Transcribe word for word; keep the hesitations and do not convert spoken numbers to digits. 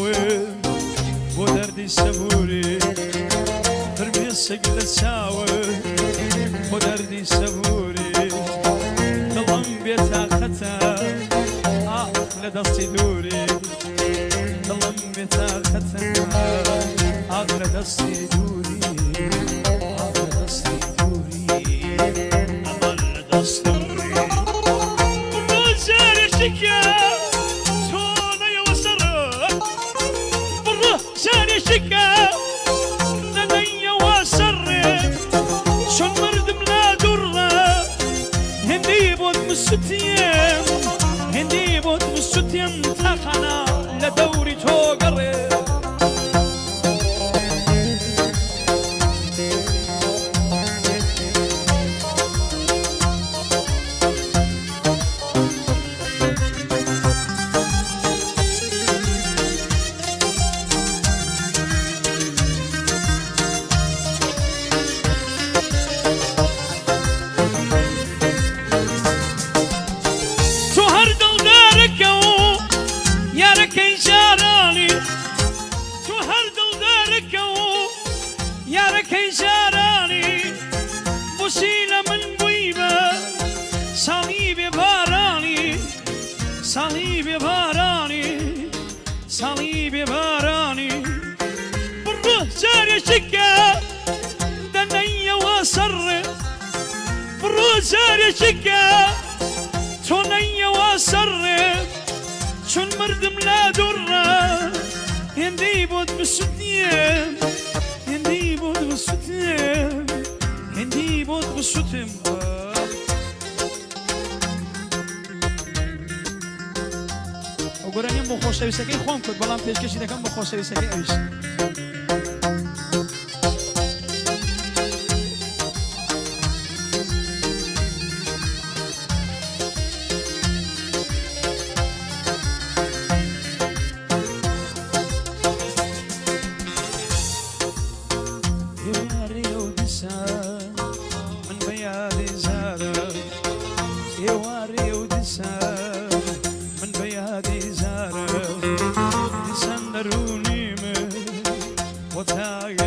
چاوه بۆ دەردی سەبووری فرمێسک لە چاوە بۆ دەردی سەبووری دڵم بێتاقەتە ئاخ لە دەستی دووری دڵم بێتاقەتە ئاخ لە دەستی دووری ئاخ لە دەستی دووری ئەمە لە دەست دووری بڕۆ جارێکیکە تۆ نەیەوە سەرە بڕۆ جارێکیکە نەنەیەوە سەرێ چۆن مردم لا دوڕە هێندەی بۆت مسووتیم هێندەی بۆت مسووتیم تاقانە لە دەوری تۆ گەڕێ صليبي باراني بروح جاري شكا دنيا وسر بروح جاري شكا تونيا وسر شون مردم لا درة هندي بود بسوتيم هندي بود بسوتيم هندي بود بسوتيم گۆرانیم بۆ خۆشەویستەکەی خۆم کرد بەڵام پێشکەشی دەکەم بۆ خۆشەویستەکەی ئەویش ئێوارێ و دیسا من بە یادی زارە ئێوارێ و دیسا دیسان درونی من و تاگ